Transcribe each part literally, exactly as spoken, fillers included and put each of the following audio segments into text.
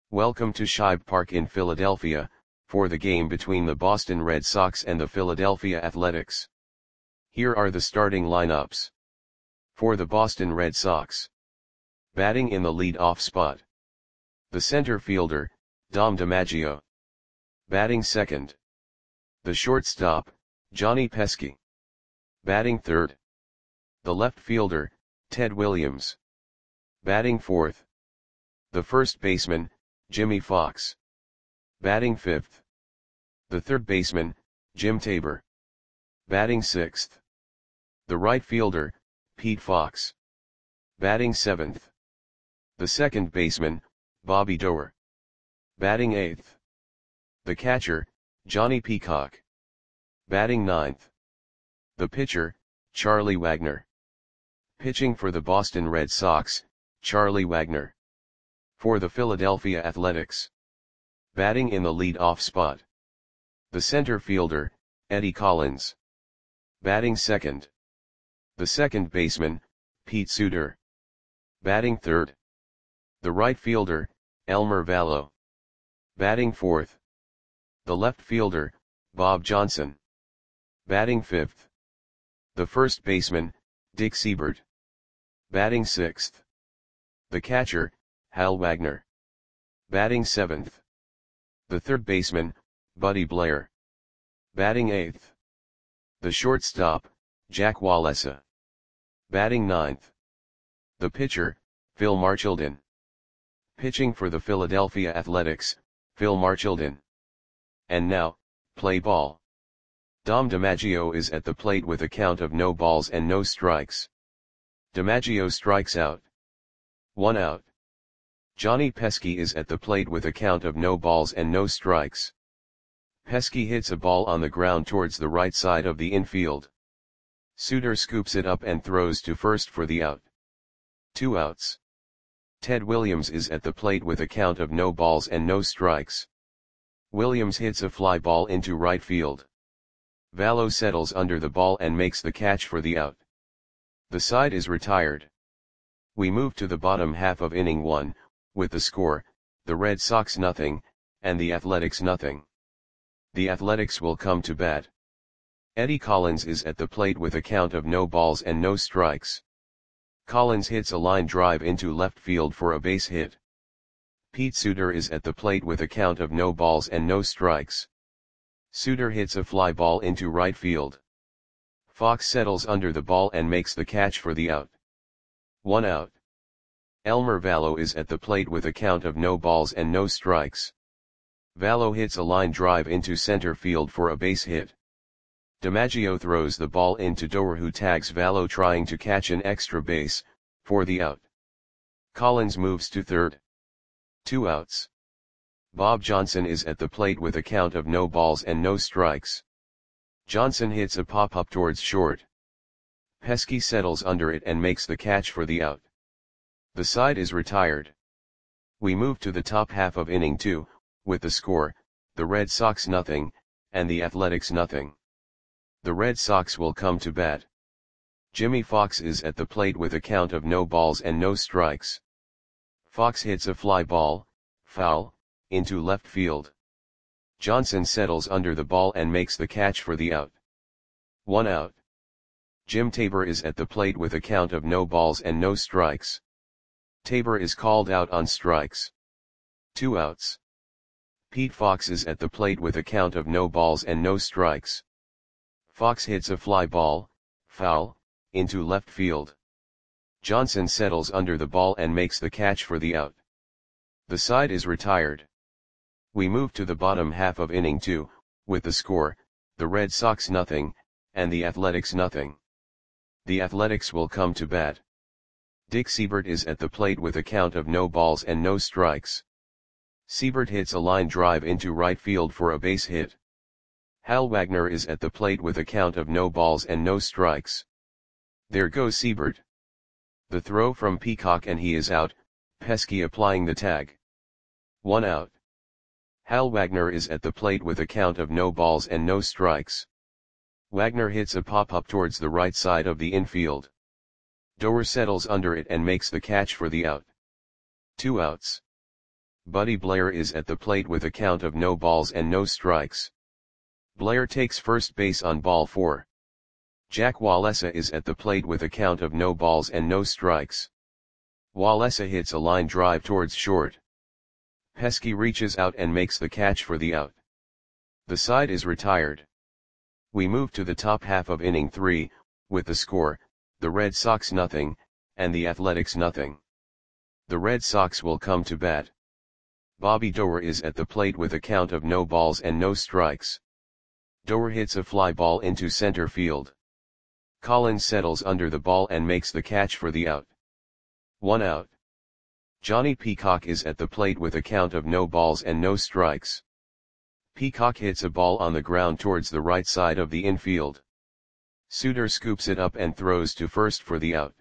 Welcome to Shibe Park in Philadelphia, for the game between the Boston Red Sox and the Philadelphia Athletics. Here are the starting lineups. For the Boston Red Sox. Batting in the lead-off spot. The center fielder, Dom DiMaggio. Batting second. The shortstop, Johnny Pesky. Batting third. The left fielder, Ted Williams. Batting fourth. The first baseman, Jimmie Foxx. Batting fifth. The third baseman, Jim Tabor. Batting sixth. The right fielder, Pete Fox. Batting seventh. The second baseman, Bobby Doerr. Batting eighth. The catcher, Johnny Peacock. Batting ninth. The pitcher, Charlie Wagner. Pitching for the Boston Red Sox, Charlie Wagner. For the Philadelphia Athletics. Batting in the lead-off spot. The center fielder, Eddie Collins. Batting second. The second baseman, Pete Suter. Batting third. The right fielder, Elmer Valo. Batting fourth. The left fielder, Bob Johnson. Batting fifth. The first baseman, Dick Seibert. Batting sixth. The catcher, Hal Wagner. Batting seventh. The third baseman, Buddy Blair. Batting eighth. The shortstop, Jack Wallesa. Batting ninth. The pitcher, Phil Marchildon. Pitching for the Philadelphia Athletics, Phil Marchildon. And now, play ball. Dom DiMaggio is at the plate with a count of no balls and no strikes. DiMaggio strikes out. One out. Johnny Pesky is at the plate with a count of no balls and no strikes. Pesky hits a ball on the ground towards the right side of the infield. Suter scoops it up and throws to first for the out. Two outs. Ted Williams is at the plate with a count of no balls and no strikes. Williams hits a fly ball into right field. Valo settles under the ball and makes the catch for the out. The side is retired. We move to the bottom half of inning one, with the score, the Red Sox nothing, and the Athletics nothing. The Athletics will come to bat. Eddie Collins is at the plate with a count of no balls and no strikes. Collins hits a line drive into left field for a base hit. Pete Suter is at the plate with a count of no balls and no strikes. Suter hits a fly ball into right field. Fox settles under the ball and makes the catch for the out. One out. Elmer Valo is at the plate with a count of no balls and no strikes. Valo hits a line drive into center field for a base hit. DiMaggio throws the ball into Doerr, who tags Valo trying to catch an extra base, for the out. Collins moves to third. Two outs. Bob Johnson is at the plate with a count of no balls and no strikes. Johnson hits a pop-up towards short. Pesky settles under it and makes the catch for the out. The side is retired. We move to the top half of inning two, with the score, the Red Sox nothing, and the Athletics nothing. The Red Sox will come to bat. Jimmie Foxx is at the plate with a count of no balls and no strikes. Fox hits a fly ball, foul, into left field. Johnson settles under the ball and makes the catch for the out. One out. Jim Tabor is at the plate with a count of no balls and no strikes. Tabor is called out on strikes. Two outs. Pete Fox is at the plate with a count of no balls and no strikes. Fox hits a fly ball, foul, into left field. Johnson settles under the ball and makes the catch for the out. The side is retired. We move to the bottom half of inning two, with the score, the Red Sox nothing, and the Athletics nothing. The Athletics will come to bat. Dick Seibert is at the plate with a count of no balls and no strikes. Seibert hits a line drive into right field for a base hit. Hal Wagner is at the plate with a count of no balls and no strikes. There goes Seibert. The throw from Peacock and he is out, Pesky applying the tag. One out. Hal Wagner is at the plate with a count of no balls and no strikes. Wagner hits a pop-up towards the right side of the infield. Doerr settles under it and makes the catch for the out. Two outs. Buddy Blair is at the plate with a count of no balls and no strikes. Blair takes first base on ball four. Jack Wałęsa is at the plate with a count of no balls and no strikes. Wałęsa hits a line drive towards short. Pesky reaches out and makes the catch for the out. The side is retired. We move to the top half of inning three, with the score, the Red Sox nothing, and the Athletics nothing. The Red Sox will come to bat. Bobby Doerr is at the plate with a count of no balls and no strikes. Doerr hits a fly ball into center field. Collins settles under the ball and makes the catch for the out. One out. Johnny Peacock is at the plate with a count of no balls and no strikes. Peacock hits a ball on the ground towards the right side of the infield. Suter scoops it up and throws to first for the out.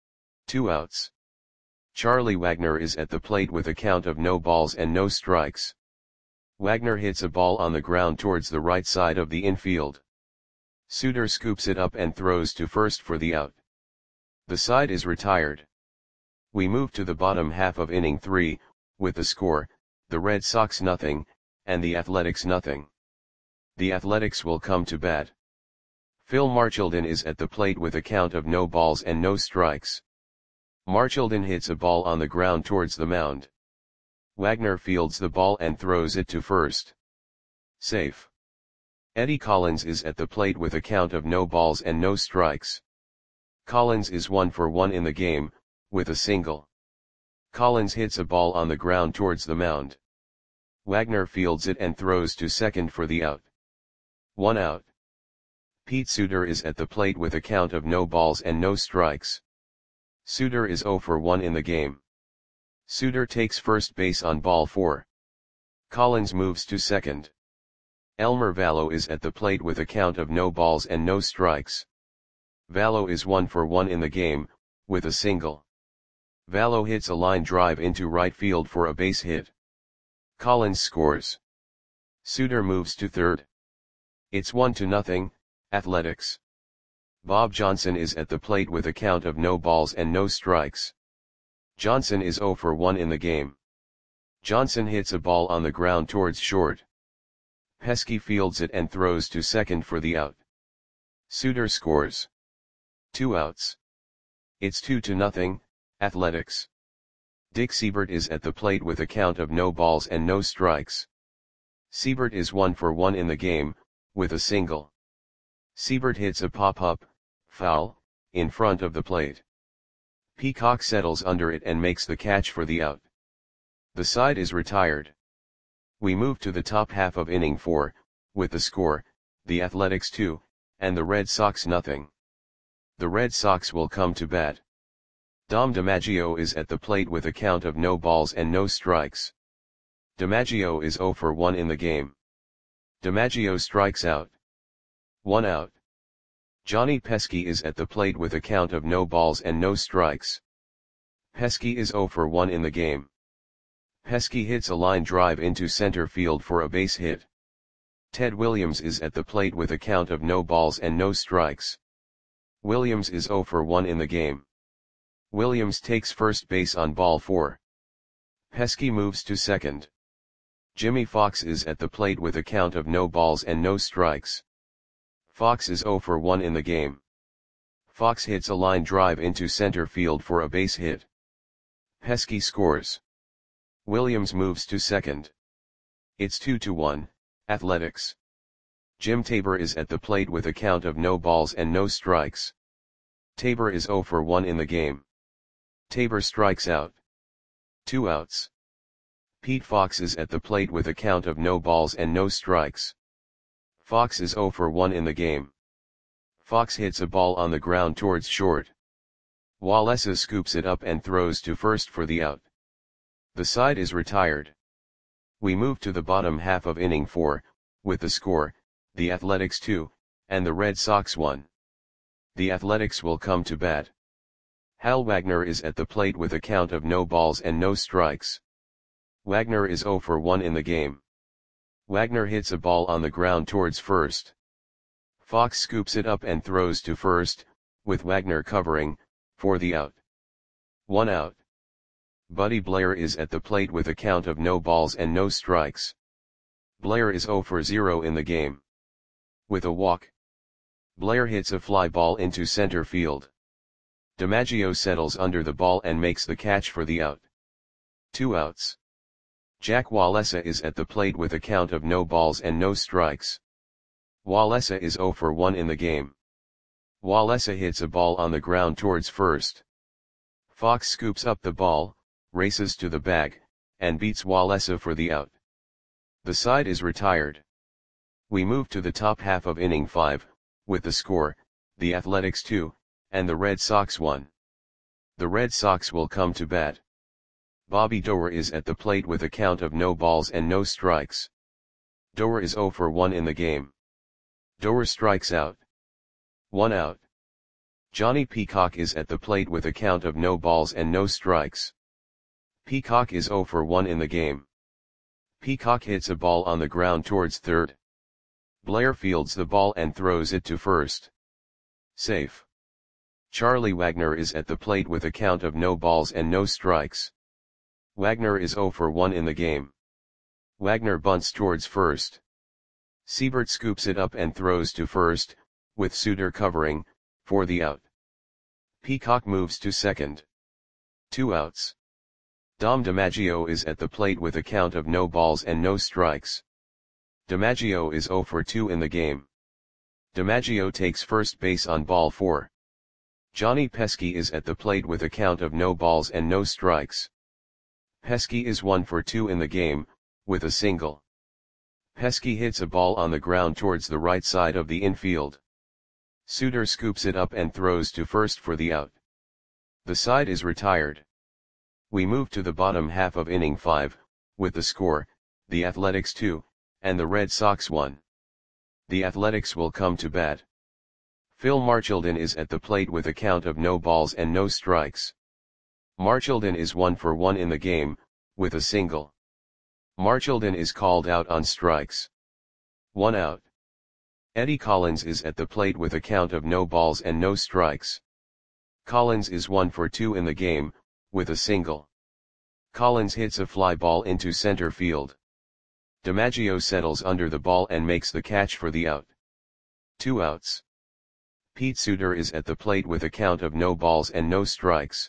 Two outs. Charlie Wagner is at the plate with a count of no balls and no strikes. Wagner hits a ball on the ground towards the right side of the infield. Suter scoops it up and throws to first for the out. The side is retired. We move to the bottom half of inning three, with the score, the Red Sox nothing, and the Athletics nothing. The Athletics will come to bat. Phil Marchildon is at the plate with a count of no balls and no strikes. Marchildon hits a ball on the ground towards the mound. Wagner fields the ball and throws it to first. Safe. Eddie Collins is at the plate with a count of no balls and no strikes. Collins is one for one in the game, with a single. Collins hits a ball on the ground towards the mound. Wagner fields it and throws to second for the out. One out. Pete Suter is at the plate with a count of no balls and no strikes. Suter is zero for one in the game. Suter takes first base on ball four. Collins moves to second. Elmer Vallo is at the plate with a count of no balls and no strikes. Vallo is one for one in the game, with a single. Vallo hits a line drive into right field for a base hit. Collins scores. Suter moves to third. It's one to nothing, Athletics. Bob Johnson is at the plate with a count of no balls and no strikes. Johnson is zero for one in the game. Johnson hits a ball on the ground towards short. Pesky fields it and throws to second for the out. Suter scores. Two outs. It's two to nothing, Athletics. Dick Seibert is at the plate with a count of no balls and no strikes. Seibert is one for one in the game, with a single. Seibert hits a pop-up, foul, in front of the plate. Peacock settles under it and makes the catch for the out. The side is retired. We move to the top half of inning four, with the score, the Athletics two, and the Red Sox nothing. The Red Sox will come to bat. Dom DiMaggio is at the plate with a count of no balls and no strikes. DiMaggio is zero for one in the game. DiMaggio strikes out. One out. Johnny Pesky is at the plate with a count of no balls and no strikes. Pesky is zero for one in the game. Pesky hits a line drive into center field for a base hit. Ted Williams is at the plate with a count of no balls and no strikes. Williams is zero for one in the game. Williams takes first base on ball four. Pesky moves to second. Jimmy Fox is at the plate with a count of no balls and no strikes. Fox is zero for one in the game. Fox hits a line drive into center field for a base hit. Pesky scores. Williams moves to second. It's two to one, Athletics. Jim Tabor is at the plate with a count of no balls and no strikes. Tabor is zero for one in the game. Tabor strikes out. Two outs. Pete Fox is at the plate with a count of no balls and no strikes. Fox is zero for one in the game. Fox hits a ball on the ground towards short. Wałęsa scoops it up and throws to first for the out. The side is retired. We move to the bottom half of inning four, with the score, the Athletics two, and the Red Sox one. The Athletics will come to bat. Hal Wagner is at the plate with a count of no balls and no strikes. Wagner is zero for one in the game. Wagner hits a ball on the ground towards first. Fox scoops it up and throws to first, with Wagner covering, for the out. One out. Buddy Blair is at the plate with a count of no balls and no strikes. Blair is zero for zero in the game. With a walk, Blair hits a fly ball into center field. DiMaggio settles under the ball and makes the catch for the out. Two outs. Jack Wałęsa is at the plate with a count of no balls and no strikes. Wałęsa is zero for one in the game. Wałęsa hits a ball on the ground towards first. Fox scoops up the ball, races to the bag, and beats Wałęsa for the out. The side is retired. We move to the top half of inning five, with the score, the Athletics two, and the Red Sox one. The Red Sox will come to bat. Bobby Doerr is at the plate with a count of no balls and no strikes. Doerr is zero for one in the game. Doerr strikes out. One out. Johnny Peacock is at the plate with a count of no balls and no strikes. Peacock is zero for one in the game. Peacock hits a ball on the ground towards third. Blair fields the ball and throws it to first. Safe. Charlie Wagner is at the plate with a count of no balls and no strikes. Wagner is zero for one in the game. Wagner bunts towards first. Siebert scoops it up and throws to first, with Suter covering, for the out. Peacock moves to second. Two outs. Dom DiMaggio is at the plate with a count of no balls and no strikes. DiMaggio is zero for two in the game. DiMaggio takes first base on ball four. Johnny Pesky is at the plate with a count of no balls and no strikes. Pesky is one for two in the game, with a single. Pesky hits a ball on the ground towards the right side of the infield. Suter scoops it up and throws to first for the out. The side is retired. We move to the bottom half of inning five, with the score, the Athletics two, and the Red Sox one. The Athletics will come to bat. Phil Marchildon is at the plate with a count of no balls and no strikes. Marchildon is one for one in the game, with a single. Marchildon is called out on strikes. One out. Eddie Collins is at the plate with a count of no balls and no strikes. Collins is one for two in the game, with a single. Collins hits a fly ball into center field. DiMaggio settles under the ball and makes the catch for the out. Two outs. Pete Suter is at the plate with a count of no balls and no strikes.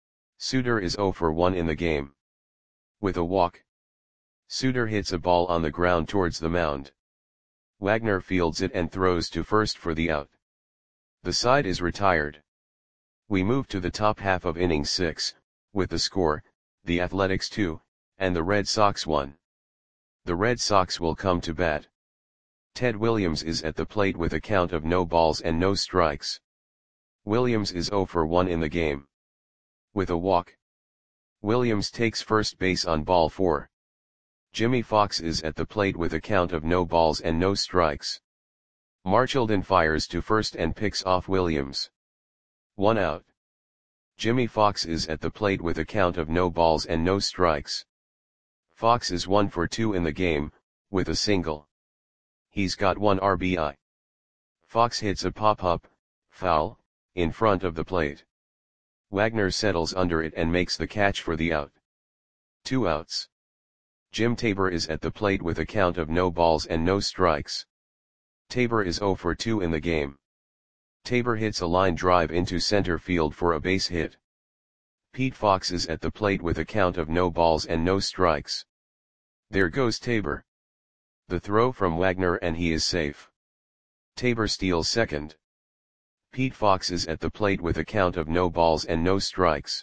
Suter is zero for one in the game. With a walk, Suter hits a ball on the ground towards the mound. Wagner fields it and throws to first for the out. The side is retired. We move to the top half of inning six, with the score, the Athletics two, and the Red Sox one. The Red Sox will come to bat. Ted Williams is at the plate with a count of no balls and no strikes. Williams is zero for one in the game. With a walk, Williams takes first base on ball four. Jimmy Fox is at the plate with a count of no balls and no strikes. Marchildon fires to first and picks off Williams. One out. Jimmy Fox is at the plate with a count of no balls and no strikes. Fox is one for two in the game, with a single. He's got one R B I. Fox hits a pop-up, foul, in front of the plate. Wagner settles under it and makes the catch for the out. Two outs. Jim Tabor is at the plate with a count of no balls and no strikes. Tabor is zero for two in the game. Tabor hits a line drive into center field for a base hit. Pete Fox is at the plate with a count of no balls and no strikes. There goes Tabor. The throw from Wagner and he is safe. Tabor steals second. Pete Fox is at the plate with a count of no balls and no strikes.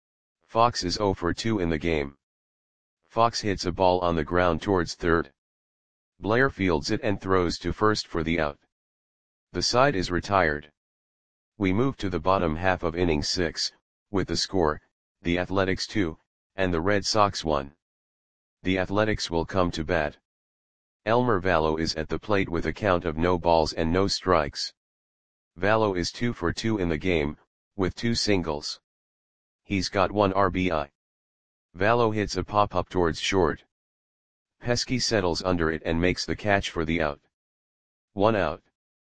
Fox is zero for two in the game. Fox hits a ball on the ground towards third. Blair fields it and throws to first for the out. The side is retired. We move to the bottom half of inning six, with the score, the Athletics two, and the Red Sox one. The Athletics will come to bat. Elmer Vallo is at the plate with a count of no balls and no strikes. Vallo is two for two in the game, with two singles. He's got one R B I. Vallo hits a pop-up towards short. Pesky settles under it and makes the catch for the out. One out.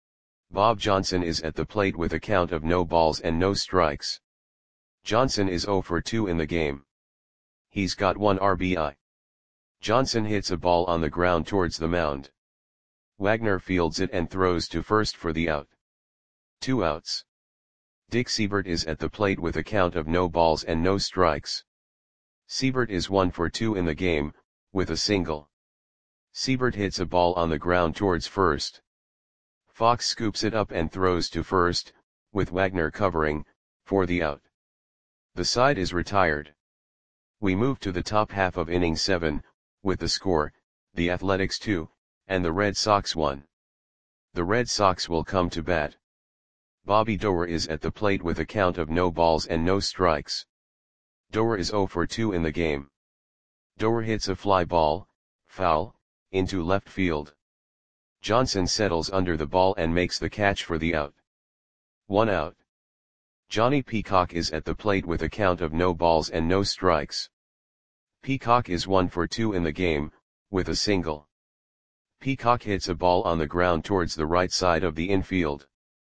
Bob Johnson is at the plate with a count of no balls and no strikes. Johnson is zero for two in the game. He's got one R B I. Johnson hits a ball on the ground towards the mound. Wagner fields it and throws to first for the out. Two outs. Dick Seibert is at the plate with a count of no balls and no strikes. Seibert is one for two in the game, with a single. Seibert hits a ball on the ground towards first. Fox scoops it up and throws to first, with Wagner covering, for the out. The side is retired. We move to the top half of inning seven, with the score, the Athletics two, and the Red Sox one. The Red Sox will come to bat. Bobby Doerr is at the plate with a count of no balls and no strikes. Doerr is zero for two in the game. Doerr hits a fly ball, foul, into left field. Johnson settles under the ball and makes the catch for the out. One out. Johnny Peacock is at the plate with a count of no balls and no strikes. Peacock is one for two in the game, with a single. Peacock hits a ball on the ground towards the right side of the infield.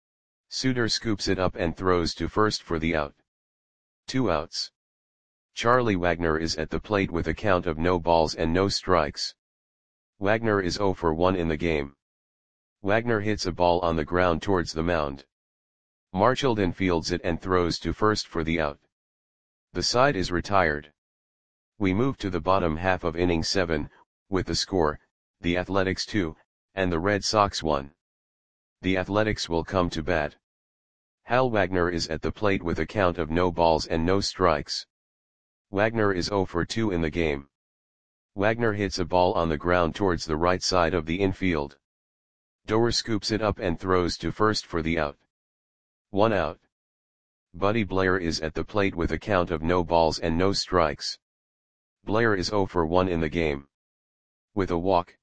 Suter scoops it up and throws to first for the out. Two outs. Charlie Wagner is at the plate with a count of no balls and no strikes. Wagner is zero for one in the game. Wagner hits a ball on the ground towards the mound. Marchildon fields it and throws to first for the out. The side is retired. We move to the bottom half of inning seven, with the score, the Athletics two, and the Red Sox one. The Athletics will come to bat. Hal Wagner is at the plate with a count of no balls and no strikes. Wagner is zero for two in the game. Wagner hits a ball on the ground towards the right side of the infield. Doerr scoops it up and throws to first for the out. One out. Buddy Blair is at the plate with a count of no balls and no strikes. Blair is zero for one in the game. With a walk.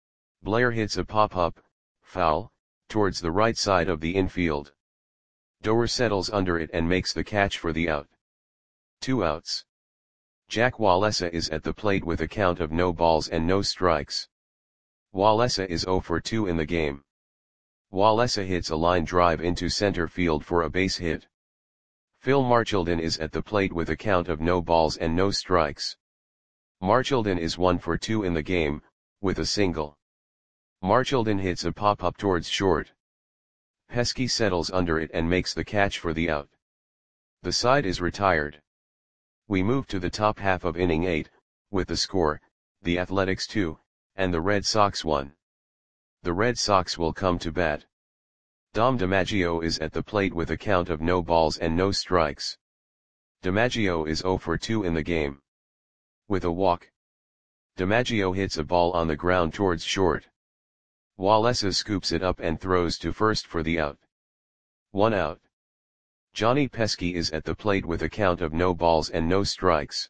Blair hits a pop-up, foul, towards the right side of the infield. Doerr settles under it and makes the catch for the out. Two outs. Jack Wallesa is at the plate with a count of no balls and no strikes. Wallesa is zero for two in the game. Wallesa hits a line drive into center field for a base hit. Phil Marchildon is at the plate with a count of no balls and no strikes. Marchildon is one for two in the game, with a single. Marchildon hits a pop-up towards short. Pesky settles under it and makes the catch for the out. The side is retired. We move to the top half of inning eight, with the score, the Athletics two, and the Red Sox one. The Red Sox will come to bat. Dom DiMaggio is at the plate with a count of no balls and no strikes. DiMaggio is zero for two in the game. With a walk. DiMaggio hits a ball on the ground towards short. Wallesa scoops it up and throws to first for the out. One out. Johnny Pesky is at the plate with a count of no balls and no strikes.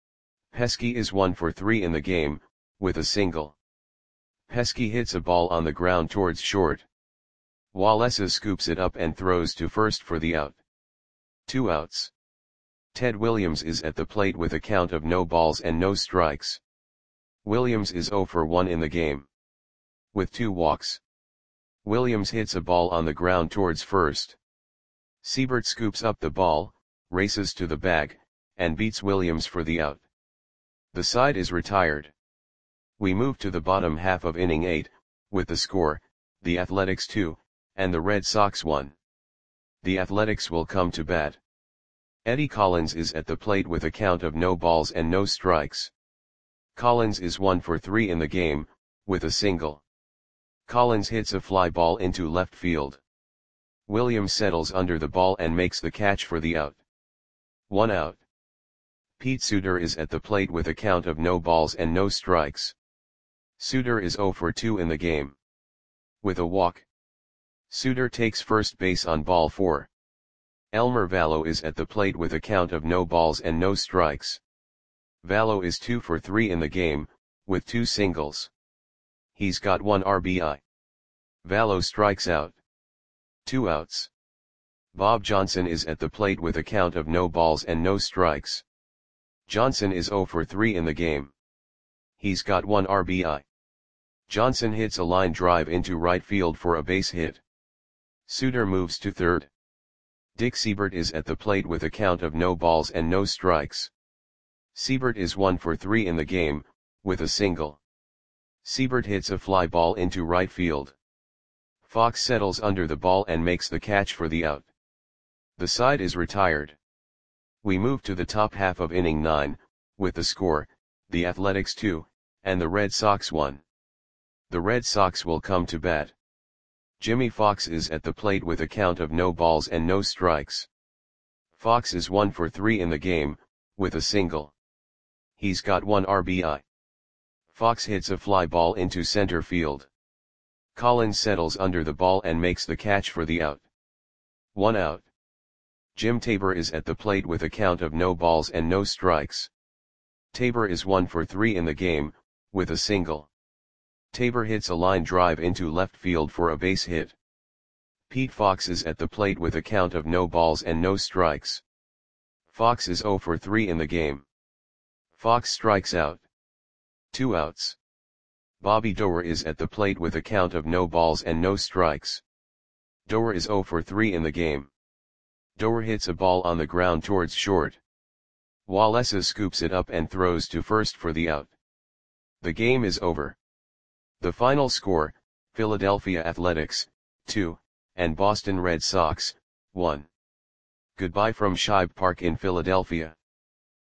Pesky is one for three in the game, with a single. Pesky hits a ball on the ground towards short. Wallesa scoops it up and throws to first for the out. Two outs. Ted Williams is at the plate with a count of no balls and no strikes. Williams is zero for one in the game. With two walks. Williams hits a ball on the ground towards first. Seibert scoops up the ball, races to the bag, and beats Williams for the out. The side is retired. We move to the bottom half of inning eight, with the score, the Athletics two, and the Red Sox one. The Athletics will come to bat. Eddie Collins is at the plate with a count of no balls and no strikes. Collins is one for three in the game, with a single. Collins hits a fly ball into left field. Williams settles under the ball and makes the catch for the out. One out. Pete Suter is at the plate with a count of no balls and no strikes. Suter is zero for two in the game. With a walk. Suter takes first base on ball four. Elmer Vallo is at the plate with a count of no balls and no strikes. Vallo is two for three in the game, with two singles. He's got one R B I. Vallo strikes out. Two outs. Bob Johnson is at the plate with a count of no balls and no strikes. Johnson is zero for three in the game. He's got one R B I. Johnson hits a line drive into right field for a base hit. Suter moves to third. Dick Seibert is at the plate with a count of no balls and no strikes. Siebert is one for three in the game, with a single. Siebert hits a fly ball into right field. Fox settles under the ball and makes the catch for the out. The side is retired. We move to the top half of inning nine, with the score, the Athletics two, and the Red Sox one. The Red Sox will come to bat. Jimmy Fox is at the plate with a count of no balls and no strikes. Fox is one for three in the game, with a single. He's got one R B I. Fox hits a fly ball into center field. Collins settles under the ball and makes the catch for the out. One out. Jim Tabor is at the plate with a count of no balls and no strikes. Tabor is one for three in the game, with a single. Tabor hits a line drive into left field for a base hit. Pete Fox is at the plate with a count of no balls and no strikes. Fox is zero for three in the game. Fox strikes out. Two outs. Bobby Doerr is at the plate with a count of no balls and no strikes. Doerr is zero for three in the game. Doerr hits a ball on the ground towards short. Walesa scoops it up and throws to first for the out. The game is over. The final score, Philadelphia Athletics, two, and Boston Red Sox, one. Goodbye from Shibe Park in Philadelphia.